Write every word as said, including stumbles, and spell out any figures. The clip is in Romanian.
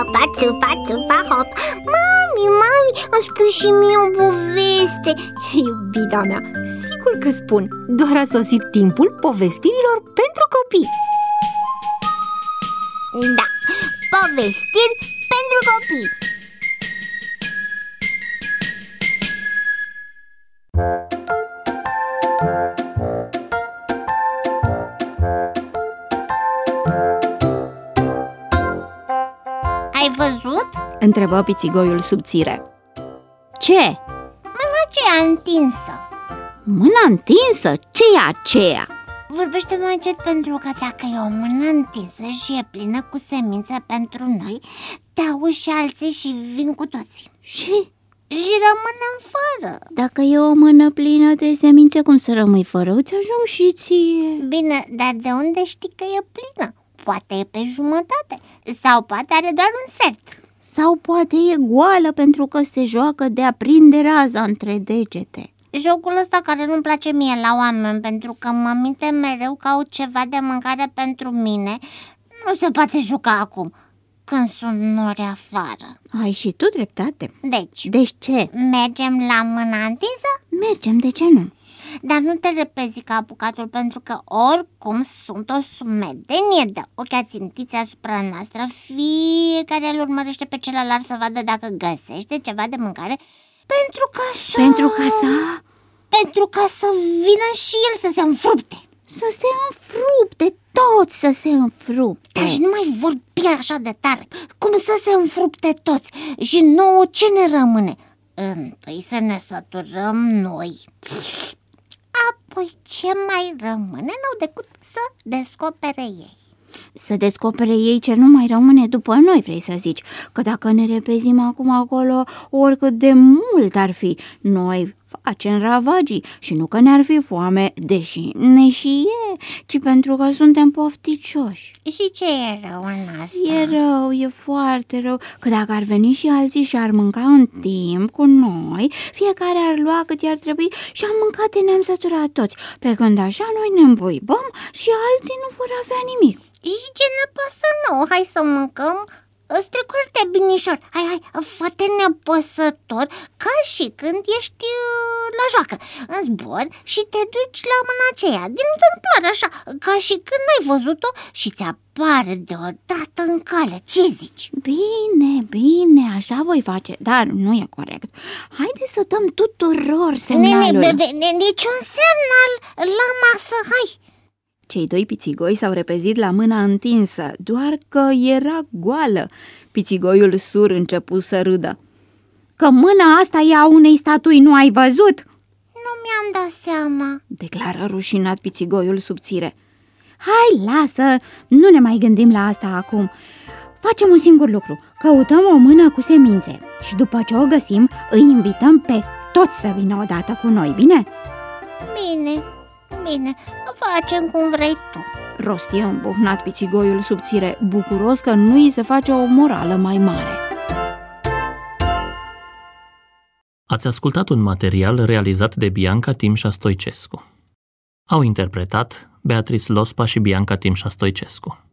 țupa, țupa, țupa, hop. Mami, mami, îmi spui și mie o poveste. Iubita mea, sigur că spun. Doar a sosit timpul povestirilor pentru copii. Da, povestiri pentru copii. Ai văzut? Întrebă pițigoiul subțire. Ce? Mâna aceea întinsă. Mâna întinsă? Ce e aceea? Vorbește mai încet, pentru că dacă e o mână întinsă și e plină cu semințe pentru noi, te auzi și alții și vin cu toții. Și? Și rămânem fără. Dacă e o mână plină de semințe, cum să rămâi fără? Îți ajung și ție. Bine, dar de unde știi că e plină? Poate e pe jumătate, sau poate are doar un sfert. Sau poate e goală pentru că se joacă de a prinde raza între degete. Jocul ăsta care nu-mi place mie la oameni, pentru că mă minte mereu că au ceva de mâncare pentru mine, nu se poate juca acum, când sunt nori afară. Ai și tu dreptate. Deci, Deci ce? mergem la mâna întinsă? Mergem, de ce nu? Dar nu te repezi ca apucatul, pentru că oricum sunt o sumedenie de ochi ațintiți asupra noastră. Fiecare îl urmărește pe celălalt să vadă dacă găsește ceva de mâncare, pentru ca să... Pentru ca să... Pentru ca să vină și el să se înfrupte. Să se înfrupte, toți să se înfrupte. Deci nu mai vorbi așa de tare. Cum să se înfrupte toți? Și nouă ce ne rămâne? Întâi să ne săturăm noi, apoi ce mai rămâne n-au decât să descopere ei. Să descopere ei ce nu mai rămâne după noi, vrei să zici? Că dacă ne repezim acum acolo, oricât de mult ar fi, noi facem ravagii. Și nu că ne-ar fi foame, deși ne și e, ci pentru că suntem pofticioși. Și ce e rău în asta? E rău, e foarte rău, că dacă ar veni și alții și ar mânca în timp cu noi, fiecare ar lua cât i-ar trebui și am mâncat de ne-am săturat toți. Pe când așa noi ne îmbuibăm și alții nu vor avea nimic. Și ce ne pasă nouă? Hai să mâncăm strecuri de binișor. Hai, hai, fă-te nepăsător, ca și când ești uh, la joacă. În zbor și te duci la mâna aceea, din întâmplare așa, ca și când n-ai văzut-o și ți apare deodată în cale. Ce zici? Bine, bine, așa voi face, dar nu e corect. Haide să dăm tuturor semnalul. Ne, ne, ne, niciun semnal la masă, hai! Cei doi pițigoi s-au repezit la mâna întinsă, doar că era goală. Pițigoiul sur începu să râdă. Că mâna asta e a unei statui, nu ai văzut? Nu mi-am dat seama, declară rușinat pițigoiul subțire. Hai, lasă, nu ne mai gândim la asta acum. Facem un singur lucru, căutăm o mână cu semințe și după ce o găsim, îi invităm pe toți să vină odată cu noi, bine? Bine, bine, facem cum vrei tu, rosti îmbufnat pițigoiul subțire, bucuros că nu îi se face o morală mai mare. Ați ascultat un material realizat de Bianca Timșa Stoicescu. Au interpretat Beatrice Lospa și Bianca Timșa Stoicescu.